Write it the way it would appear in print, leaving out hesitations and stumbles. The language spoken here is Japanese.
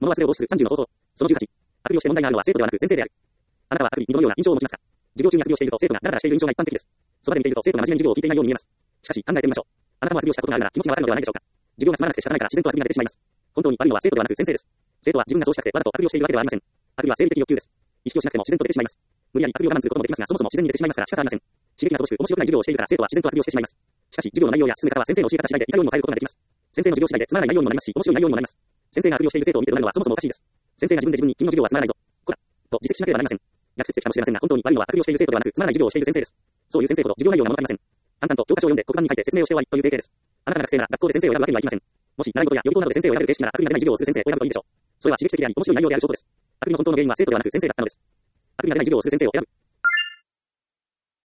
物忘れを防止する30の方法。その18。あくびをして問題があるのは生徒ではなく先生である。あなたはあくびにどのような印象を持ちますか？授業中にあくびをしていると生徒がダラダラしている印象が一般的です。そばで見ていると生徒が真面目に授業を聞いていないように見えます。しかし考えてみましょう。あなたもあくびをしたことがあるなら気持ちがわかるのではないでしょうか。授業がつまらなくて仕方ないから自然とあくびが出てしまいます。本当に悪いのは生徒ではなく先生です。生徒は自分がそうしたくてわざとあくびをしているわけではありません。あくびは生理的欲求です。意識をしなくても自然と出てしまいます。無理やりあくびを我慢することもできますが、そもそも自然に出てしまいますから仕方ありません。刺激が乏しく面白くない授業をしているから生徒は自然とあくびをしてしまいます。しかし授業の内容や進め方は先生の教え方次第でいかようにも変えることができます。先生の授業次第でつまらない内容にもなりますし、面白い内容にもなります。先生があくびをしている生徒を見て怒鳴るのはそもそもおかしいです。先生が自分で自分に君の授業はつまらないぞ。こら。と自責しなければなりません。逆説的かもしれませんが、本当に悪いのはあくびをしている生徒ではなくつまらない授業をしている先生です。そういう先生ほど授業内容が物足りません。淡々と教科書を読んで黒板に書いて説明をして終わりという定型です。あなたが学生なら学校で先生を選ぶわけにはいきません。もし習い事や予備校などで先生を選べる形式ならあくびが出ない授業をする先生を選ぶといいでしょう。それは刺激的であり面白い内容である証拠です。あくびの本当の原因は生徒ではなく先生だったのです。あくびが出ない授業をする先生を選ぶ。